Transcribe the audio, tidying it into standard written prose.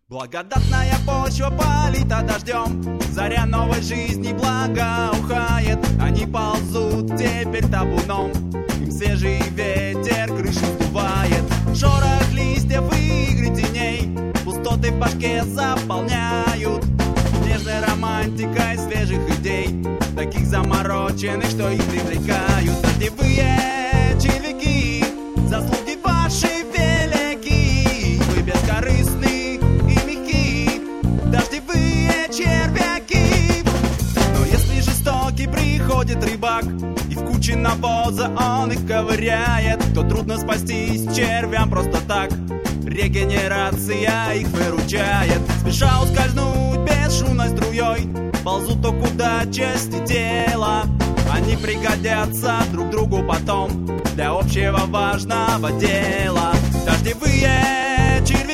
Благодатная почва полита дождем, заря новой жизни благоухает. Они ползут теперь табуном, им свежий ветер крышу сдувает. Шорох листьев и игры теней пустоты в башке заполняют нежной романтикой свежих идей, таких замороченных, что их привлекают. Дождевые червяки, заслуги ваши велики, вы бескорыстны и мягки, дождевые червяки. Но если жестокий приходит рыбак, и в куче навоза он их ковыряет, то трудно спастись червям просто так, регенерация их выручает. Спеша ускользнуть бесшумной струей, ползут то куда части тела. Они пригодятся друг другу потом для общего важного дела. Дождевые червяки,